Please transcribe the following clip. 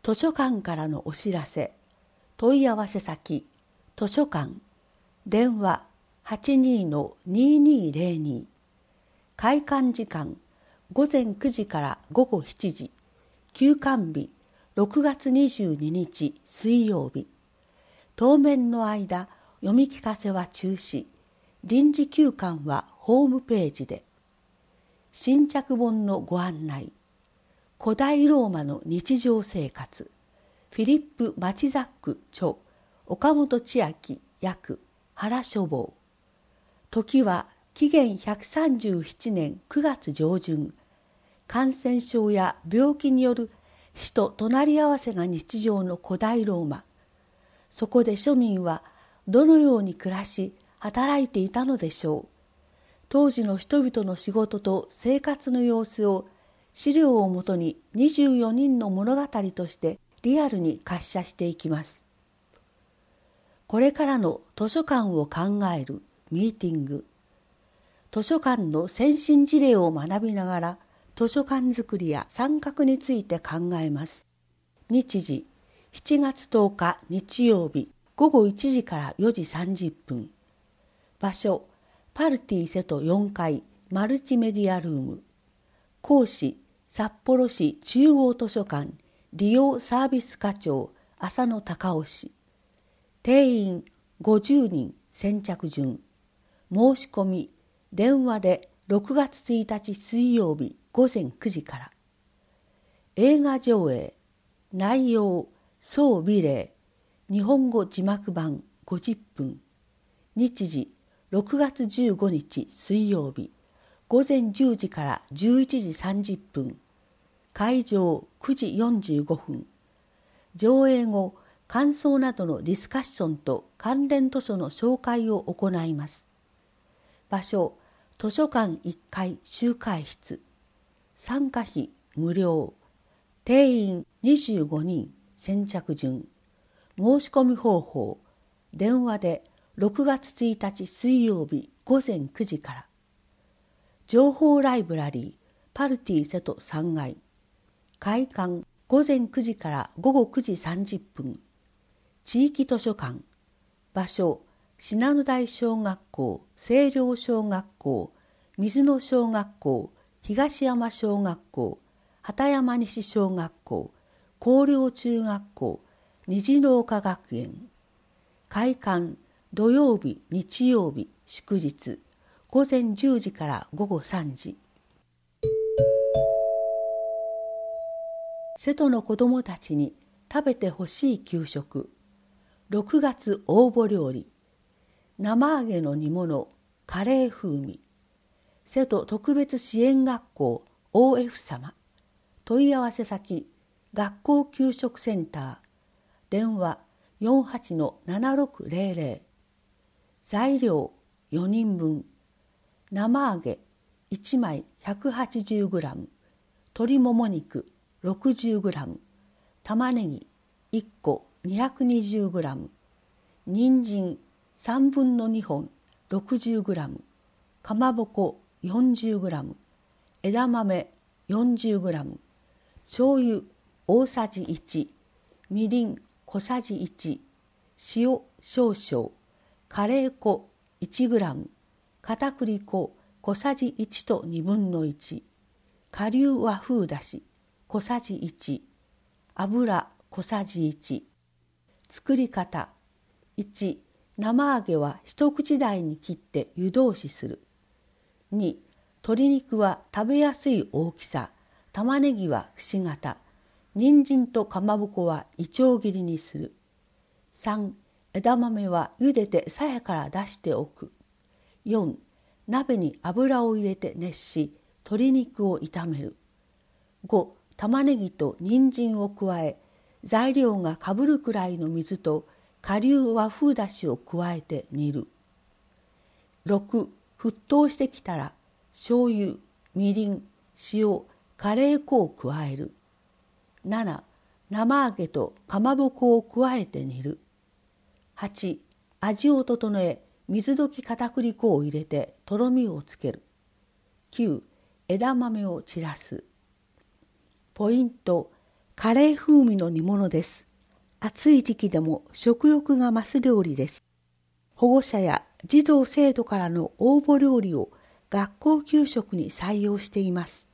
図書館からのお知らせ。問い合わせ先、図書館、電話 82-2202。開館時間、午前9時から午後7時。休館日、6月22日水曜日。当面の間、読み聞かせは中止。臨時休館はホームページで。新着本のご案内。古代ローマの日常生活。フィリップ・マチザック著、岡本千秋訳、原書房。時は紀元137年9月上旬。感染症や病気による死と隣り合わせが日常の古代ローマ。そこで庶民はどのように暮らし、働いていたのでしょう。当時の人々の仕事と生活の様子を資料をもとに24人の物語としてリアルに滑車していきます。これからの図書館を考えるミーティング。図書館の先進事例を学びながら図書館づくりや参画について考えます。日時、7月10日日曜日午後1時から4時30分。場所、パルティ瀬戸4階マルチメディアルーム。講師、札幌市中央図書館利用サービス課長浅野隆夫氏。定員50人先着順。申し込み、電話で6月1日水曜日午前9時から。映画上映、内容、総美礼、日本語字幕版50分。日時、6月15日水曜日、午前10時から11時30分。会場9時45分。上映後、感想などのディスカッションと関連図書の紹介を行います。場所、図書館1階集会室。参加費無料。定員25人先着順。申し込み方法、電話で6月1日水曜日午前9時から。情報ライブラリーパルティ瀬戸3階。開館午前9時から午後9時30分。地域図書館。場所、信濃台小学校、清涼小学校、水野小学校、東山小学校、畑山西小学校、広陵中学校、虹の丘学園。開館土曜日、日曜日、祝日、午前10時から午後3時。瀬戸の子どもたちに食べてほしい給食。6月応募料理。生揚げの煮物、カレー風味。瀬戸特別支援学校 OF 様。問い合わせ先、学校給食センター。電話 48-7600。材料4人分。生揚げ1枚 180g。鶏もも肉60g。玉ねぎ1個 220g。人参3分の2本 60g。かまぼこ 40g。枝豆 40g。醤油大さじ1。みりん小さじ1。塩少々。カレー粉 1g。片栗粉小さじ1と1/2。顆粒和風だし小さじ1。油小さじ1。作り方。1、生揚げは一口大に切って湯通しする。2、鶏肉は食べやすい大きさ、玉ねぎはくし形、人参とかまぼこはいちょう切りにする。3、枝豆は茹でてさやから出しておく。4、鍋に油を入れて熱し、鶏肉を炒める。5、玉ねぎと人参を加え、材料がかぶるくらいの水と顆粒和風だしを加えて煮る。6、沸騰してきたら醤油、みりん、塩、カレー粉を加える。7、生揚げとかまぼこを加えて煮る。8、味を整え水溶き片栗粉を入れてとろみをつける。9、枝豆を散らす。ポイント、 カレー風味の煮物です。暑い時期でも食欲が増す料理です。保護者や児童生徒からの応募料理を学校給食に採用しています。